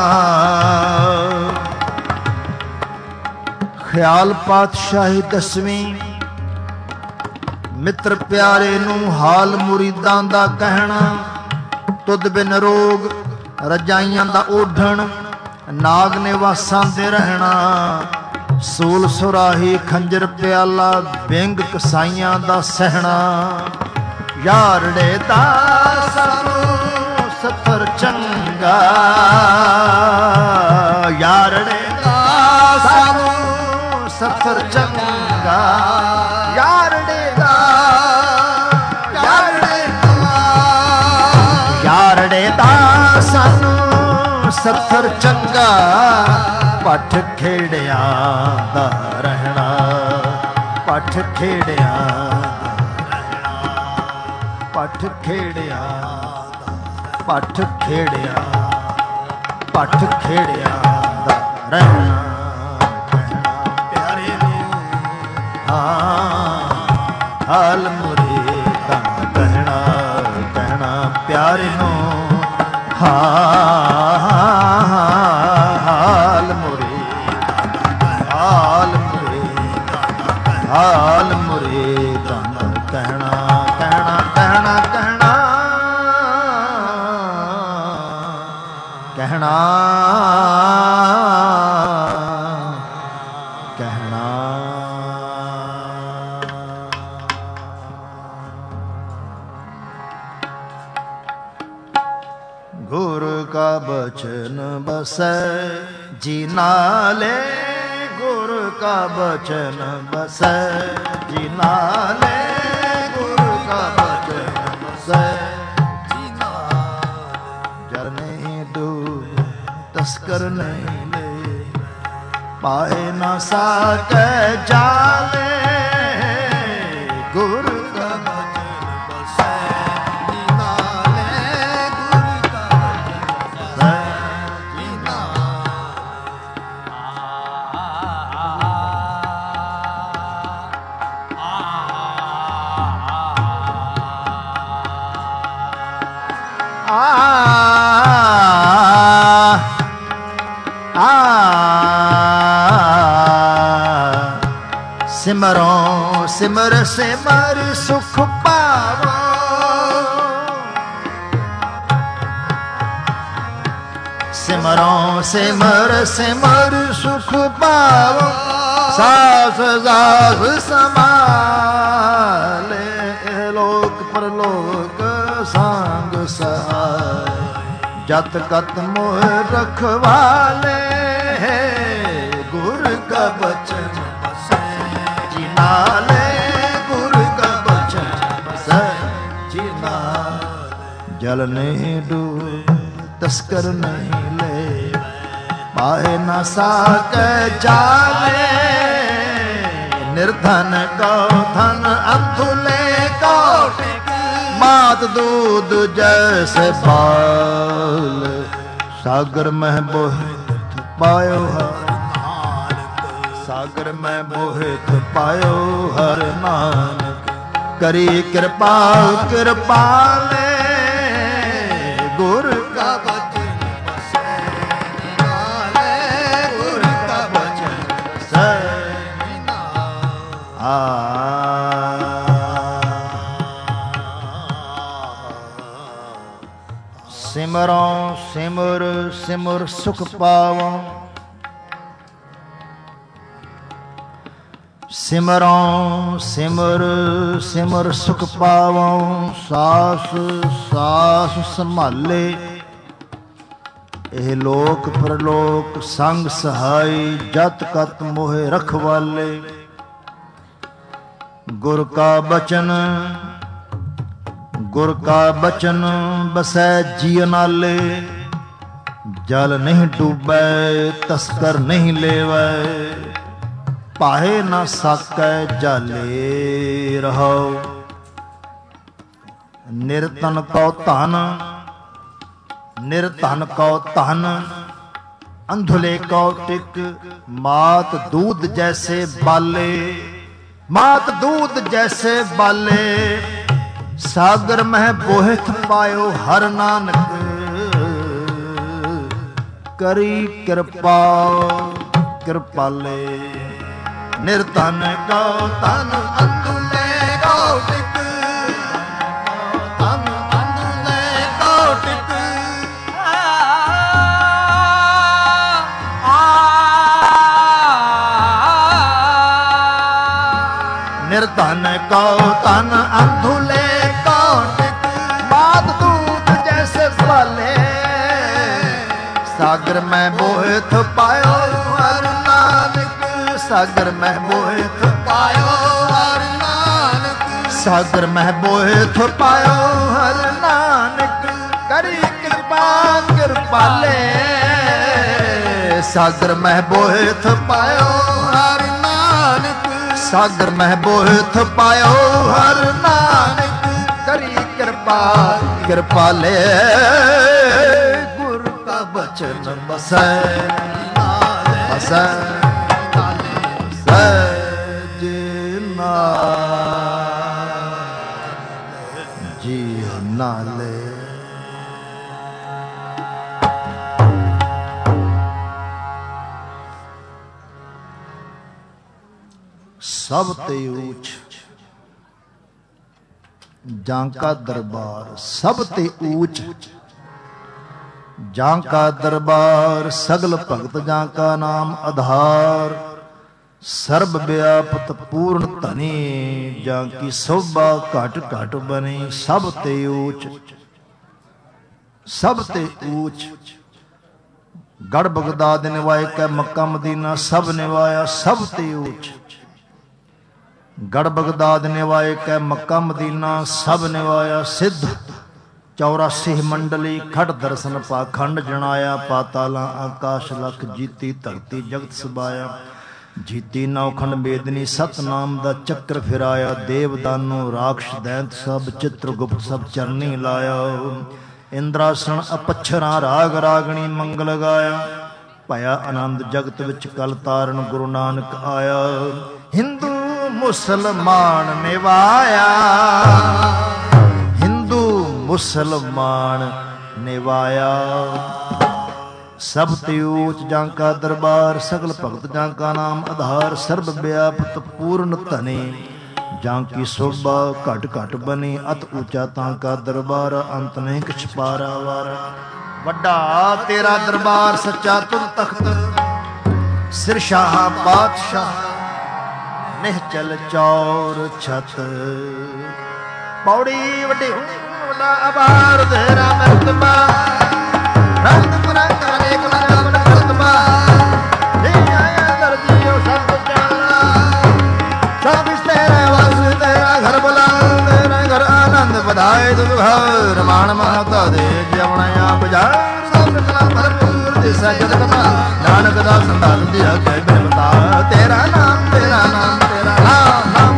ਖਿਆਲ ਪਾਤਸ਼ਾਹੀ ਦਸਵੀਂ। ਮਿੱਤਰ ਪਿਆਰੇ ਨੂੰ ਹਾਲ ਮੁਰੀਦਾਂ ਦਾ ਕਹਿਣਾ, ਤੁਧ ਬਿਨ ਰੋਗ ਰਜਾਈਆਂ ਦਾ ਓਢਣ, ਨਾਗ ਨਿਵਾਸਾਂ ਦੇ ਰਹਿਣਾ। ਸੂਲ ਸੁਰਾਹੀ ਖੰਜਰ ਪਿਆਲਾ, ਬਿੰਗ ਕਸਾਈਆਂ ਦਾ ਸਹਿਣਾ। ਯਾਰੜੇ ਦਾ ਸਾਨੂੰ ਸਤਿ ਚੰਗਾ, ਯਾਰੜੇ ਦਾ ਸਾਨੂੰ ਸਤਿ ਚੰਗਾ। ਯਾਰੜੇ ਦਾ, ਯਾਰੜੇ ਦਾ, ਯਾਰੜੇ ਦਾ ਸਾਨੂੰ ਸਤਿ ਚੰਗਾ। ਪੱਠ ਖੇੜਿਆਂ ਦਾ ਰਹਿਣਾ, ਪੱਠ ਖੇੜਿਆਂ, ਪੱਠ ਖੇੜਿਆ, ਪੱਠ ਖੇੜਿਆ, ਪੱਠ ਖੇੜਿਆ ਦਾ ਰਹਿਣਾ, ਕਹਿਣਾ ਪਿਆਰੇ ਨੂੰ ਹਾਂ, ਹਾਲ ਮੁਰੀਦਾਂ ਕਹਿਣਾ, ਕਹਿਣਾ ਪਿਆਰੇ ਨੂੰ ਹਾਂ, ਹਾਲ ਮੁਰੀਦਾਂ, ਹਾਲ ਮੁਰੀਦਾਂ, ਹਾਲ ਮੁਰੀਦਾਂ ਕਹਿਣਾ, ਕਹਿਣਾ, ਕਹਿਣਾ, ਕਹਿਣਾ, ਕਹਿਣਾ, ਕਹਿਣਾ। ਗੁਰੂ ਕਾ ਬਚਨ ਬਸੈ ਜੀ ਨਾਲੇ, ਗੁਰੂ ਕਾ ਬਚਨ ਬਸੈ ਜੀ ਨਾਲੇ, ਗੁਰੂ ਕਾ ਬਚਨ ਬਸੈ ਜੀ ਨਾਲੇ। ਜਰ ਨਹੀਂ ਡੂਬ ਤਸਕਰ ਨਹੀਂ ਲੈ, ਪਾਏ ਨਾ ਸਾਕੈ ਜਾਲੇ, ਗੁਰੂ ਕਾ ਬਚਨ ਬਸੈ ਜੀ ਨਾਲੇ, ਗੁਰੂ ਕਾ ਬਚਨ ਬਸੈ ਜੀ ਨਾਲੇ। ਆ ਸਿਮਰੋ ਸਿਮਰ ਸਿਮਰ ਸੁਖ ਪਾਵੋ, ਸਿਮਰੋ ਸਿਮਰ ਸਿਮਰ ਸੁਖ ਪਾਵੋ, ਸਾਸ ਸਾਸ ਸਮਾਲੇ ਲੋਕ ਪਰਲੋਕ ਸੰਗ ਸਹਾਇ, ਜਤ ਕਤ ਮੋਹ ਰਖਵਾਲੇ ਗੁਰ ਕਾ ਬਚਨ ਜੀ ਨਾਲੇ, ਗੁਰ ਕਾ ਬਚਨ ਬਸੈ ਜੀ ਨਾਲੇ। ਜਲ ਨਹੀਂ ਡੂਬ ਤਸਕਰ ਨਹੀਂ ਲੈ, ਪਾਏ ਨਾ ਸਾਕੈ ਜਾਵੇ, ਨਿਰਧਨ ਕੋ ਧਨ ਅੰਧੁਲੇ ਕੋ, ਮਾਤ ਦੂਧ ਜੈਸੇ ਬਾਲ, ਸਾਗਰ ਮਹਿ ਬੋਹਿਤ ਪਾਇਓ ਹਰ ਨਾਨਕ, ਸਾਗਰ ਮਹਿ ਬੋਹਿਤ ਪਾਇਓ ਹਰ ਨਾਨਕ। ਕਰੀ ਕਿਰਪਾ ਕਿਰਪਾਲੇ ਗੁਰ ਕਾ ਬਚਨ ਬਸੈ ਨਾਲੇ, ਗੁਰ ਕਾ ਬਚਨ ਬਸੈ ਨਾਲੇ। ਆ ਸਿਮਰੋ ਸਿਮਰ ਸਿਮਰ ਸੁਖ ਪਾਵੋ, ਸਿਮਰੋ ਸਿਮਰ ਸਿਮਰ ਸੁਖ ਪਾਵੋ, ਸਾਸ ਸਾਸ ਸੰਭਾਲੇ ਇਹ ਲੋਕ ਪਰਲੋਕ ਸੰਗ ਸਹਾਈ, ਜਤ ਕਤ ਮੋਹਿ ਰਖਵਾਲੇ। ਗੁਰ ਕਾ ਬਚਨ ਗੁਰ ਕਾ ਬਚਨ ਬਸੈ ਜੀ ਨਾਲੇ, ਜਲ ਨਹੀਂ ਡੂਬੈ ਤਸਕਰ ਨਹੀਂ ਲੇਵੈ, ਪਾਹੇ ਨਾ ਸਾਕੈ ਜਾਲੇ ਰਹੋ। ਨਿਰਤਨ ਕਉ ਧਨ ਨਿਰਧਨ ਕਉ ਧਨ, ਅੰਧੁਲੇ ਕਉ ਟਿਕ, ਮਾਤ ਦੂਧ ਜੈਸੇ ਬਾਲੇ, ਮਾਤ ਦੂਧ ਜੈਸੇ ਬਾਲੇ, ਸਾਗਰ ਮਹਿ ਬੋਹਿਤ ਪਾਇਓ ਹਰ ਨਾਨਕ। ਕਰੀ ਕਿਰਪਾ ਕਿਰਪਾਲੇ, ਨਿਰਧਨ ਕਉ ਧਨ ਅੰਧੁਲੇ ਕਉ ਟਿਕ, ਧਨ ਅੰਧੁਲੇ ਕਉ ਟਿਕ, ਨਿਰਧਨ ਕਉ ਧਨ ਅੰਧੁਲੇ ਕਉ ਟਿਕ, ਮਾਤ ਦੂਧ ਜੈਸੇ ਬਾਲੇ, ਸਾਗਰ ਮੈਂ ਬੋਹਿਤ ਪਾਇਓ ਹਰ ਨਾਨਕ, ਸਾਗਰ ਮੈਂ ਬੋਹਿਤ ਪਾਇਓ ਹਰ ਨਾਨਕ, ਸਾਗਰ ਮੈਂ ਬੋਹਿਤ ਪਾਇਓ ਹਰ ਨਾਨਕ। ਕਰੀ ਕਿਰਪਾ ਕਿਰਪਾਲੇ, ਸਾਗਰ ਮੈਂ ਬੋਹਿਤ ਪਾਇਓ ਹਰ ਨਾਨਕ, ਸਾਗਰ ਮੈਂ ਬੋਹਿਤ ਪਾਇਓ ਹਰ ਨਾਨਕ। ਕਰੀ ਕਿਰਪਾ ਕਿਰਪਾਲੇ, ਗੁਰ ਕਾ ਬਚਨ ਬਸੈ ਬਸੈ ਸਹਿਜ ਨਾਲੇ ਜੀ ਨਾਲੇ। ਸਭ ਤੇ ਊਚ ਜਾਂ ਕਾ ਦਰਬਾਰ, ਸਭ ਤੇ ਊਚ ਜਾਂ ਕਾ ਦਰਬਾਰ, ਸਗਲ ਭਗਤ ਜਾਂ ਕਾ ਨਾਮ ਆਧਾਰ, ਸਰਬ ਵਿਆਪਤ ਪੂਰਨ ਧਨੀ, ਜਾਂ ਕੀ ਸੋਭਾ ਘਟ ਘਟ ਬਣੀ। ਸਭ ਤੇ ਊਚ ਸਭ ਤੇ ਊਚ, ਗੜ ਬਗਦਾਦ ਨਿਵਾਏ ਕੈ ਮੱਕਾ ਮਦੀਨਾ, ਸਭ ਨਿਵਾਇਆ ਸਭ ਤੇ ਊਚ। ਗੜ ਬਗਦਾਦ ਨਿਵਾਏ ਕੈ ਮੱਕਾ ਮਦੀਨਾ, ਸਭ ਨਿਵਾਇਆ ਸਿੱਧ ਚੌਰਾਸੀ ਮੰਡਲੀ, ਖੜ ਦਰਸ਼ਨ ਪਾਖੰਡ ਜਣਾਇਆ, ਪਾਤਾਲਾਂ ਆਕਾਸ਼ ਲਖ ਜੀਤੀ, ਧਰਤੀ ਜਗਤ ਸਬਾਇਆ। ਜੀਤੀ ਨੌਖੰਡ ਮੇਦਨੀ, ਸਤਨਾਮ ਦਾ ਚੱਕਰ ਫਿਰਾਇਆ, ਦੇਵ ਦਾਨੋ ਰਾਖਸ਼ ਦੈਂਤ ਸਭ, ਚਿੱਤਰ ਗੁਪਤ ਸਭ ਚਰਨੀ ਲਾਇਆ। ਇੰਦਰਾਸਣ ਅਪੱਛਰਾਂ ਰਾਗ ਰਾਗਣੀ ਮੰਗਲ ਗਾਇਆ, ਭਇਆ ਆਨੰਦ ਜਗਤ ਵਿੱਚ ਕਲ ਤਾਰਨ ਗੁਰੂ ਨਾਨਕ ਆਇਆ। ਹਿੰਦੂ ਮੁਸਲਮਾਨ ਨਿਵਾਇਆ, ਹਿੰਦੂ ਮੁਸਲਮਾਨ ਨਿਵਾਇਆ, सब ते ऊच जांका दरबार, सगल भगत जांका नाम आधार। सर्ब व्यापत पूर्ण धने, जांकी शोभा घट घट बने। अत ऊंचा तांका दरबार, अंत नहीं किछ पारावार। वड्डा तेरा दरबार सच्चा तुम तख्त, सिर शाह बादशाह निहचल चौर छत। पौड़ी वड्डी वड्डा आभार तेरा मर्तबा, रंग बिरंग अनेक रंग मर्तबा। हे आया दर्जियो सब चाला, सब तेरा वस तेरा घर बुलंद, तेरा घर आनंद बधाए तुम घर। रमान माता दे जवना आप जार, सब कला भरपूर दिशा जगता। नानक दास संतान दिया कह बिनता, तेरा नाम तेरा नाम तेरा नाम नाम।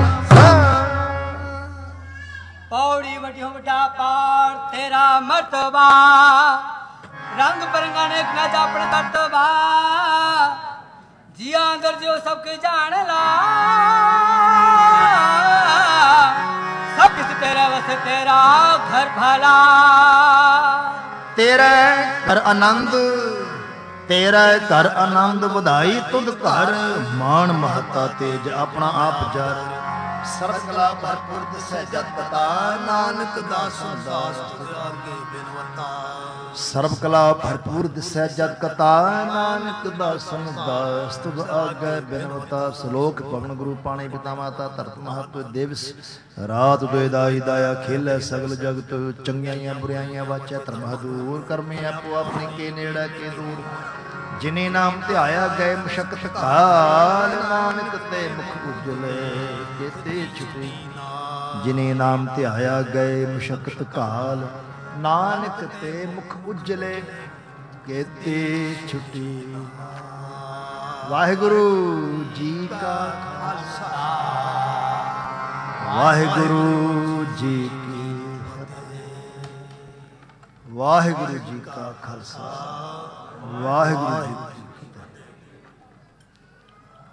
पौड़ी वड्डी वड्डा पार तेरा मर्तबा, रंग बिरंगा नेक न जापण करतबा। जिया अंदर जो सबके जान ला, सब किस तेरा वस तेरा घर भला। तेरा घर आनंद, तेरा घर आनंद बधाई तुद घर। मान महता तेज अपना आप जर, सरस कला भरपूर दिसै जत कथा। नानक दास दास तुद आगे बिनवता। सर्व कला भरपूर दिसै जत कथा, नानक दासन दास तुद आगे बिनवता। श्लोक पवन गुरु पाणी पिता माता धरत महत दिवस रात दुए दाई दाया खेलै सगल जगत। चंगियाइयां बुराइयां वाचै धर्म दूर, करमे आपो अपने के नेड़ा के दूर। जिने नाम ध्याया गए मशक्कत काल, नानक ते मुख उजले केते छुटे। जिने नाम ध्याया गए मशक्कत काल, नानक ते मुख उजले केते छुटे। वाहिगुरु जी का खालसा, वाहिगुरु जी की फतेह। वाहिगुरु जी का खालसा, वाहिगुरु जी।